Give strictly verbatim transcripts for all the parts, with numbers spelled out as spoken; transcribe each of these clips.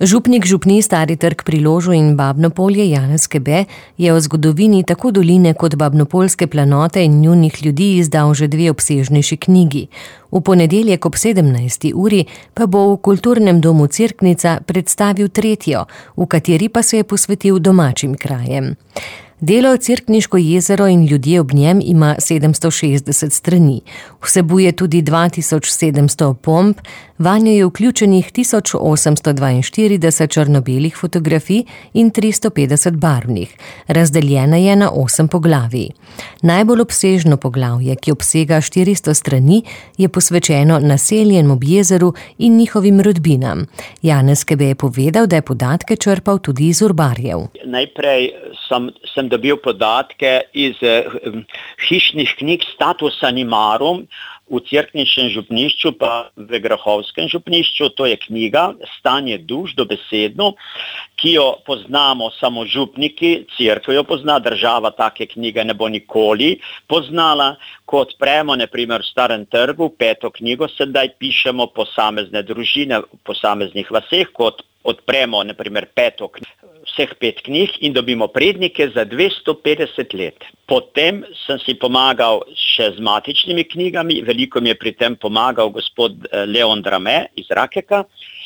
Župnik župnij Stari trg pri Ložu in Babnopolje Janez Kebe je o zgodovini tako doline kot Babnopolske planote in njunih ljudi izdal že dve obsežnejši knjigi. V ponedeljek ob sedemnajsti uri pa bo v Kulturnem domu Cerknica predstavil tretjo, v kateri pa se je posvetil domačim krajem. Delo Cerkniško jezero in ljudje ob njem ima sedemsto šestdeset strani. Vsebuje tudi dva tisoč sedemsto opomb, vanjo je vključenih tisoč osemsto dvainštirideset črno-belih fotografij in tristo petdeset barvnih. Razdeljena je na osem poglavij. Najbolj obsežno poglavje, ki obsega štiristo strani, je posvečeno naseljem ob jezeru in njihovim rodbinam. Janez Kebe je povedal, da je podatke črpal tudi iz urbarjev. Najprej sem, sem dobil podatke iz eh, hišnih knjig Status Animarum v Cerkniškem župnišču pa v Grahovskem župnišču. To je knjiga Stanje duš dobesedno, ki jo poznamo samo župniki, cerkev jo pozna, država take knjige ne bo nikoli poznala. Ko odpremo, na primer v Starem trgu, peto knjigo sedaj pišemo posamezne družine v posameznih vaseh, kot odpremo, na primer, peto knjigo, vseh pet knjig in dobimo prednike za dvesto petdeset let. Potem sem si pomagal še z matičnimi knjigami, veliko mi je pri tem pomagal gospod Leon Drame iz Rakeka.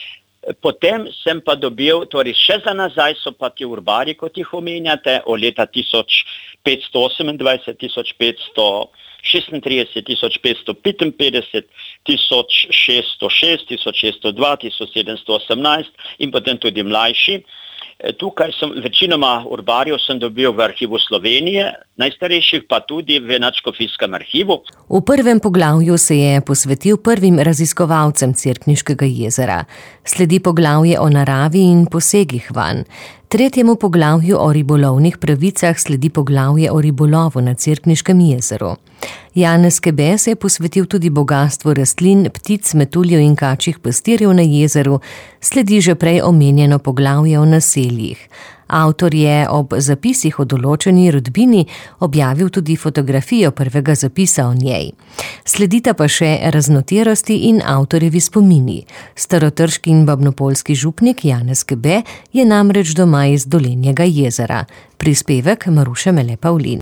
Potem sem pa dobil, torej še za nazaj so pa ti urbari, kot jih omenjate, od leta tisoč petsto osemindvajset, tisoč petsto šestintrideset, tisoč petsto petinpetdeset, tisoč šeststo šest, tisoč šeststo dva, tisoč sedemsto osemnajst in potem tudi mlajši. Tukaj sem večinoma urbarjev sem dobil v arhivu Slovenije, najstarejših pa tudi v Nadškofijskem arhivu. V prvem poglavju se je posvetil prvim raziskovalcem Cerkniškega jezera. Sledi poglavje o naravi in posegih vanj. Tretjemu poglavju o ribolovnih pravicah sledi poglavje o ribolovu na Cerkniškem jezeru. Janez Kebe se je posvetil tudi bogastvu rastlin, ptic, metuljev in kačjih pastirjev na jezeru, sledi že prej omenjeno poglavje o naseljih. Avtor je ob zapisih o določeni rodbini objavil tudi fotografijo prvega zapisa o njej. Sledita pa še raznoterosti in avtorjevi spomini. Starotrški in babnopolski župnik Janez Kebe je namreč doma iz Dolenjega jezera. Prispevek Maruše Mele Pavlin.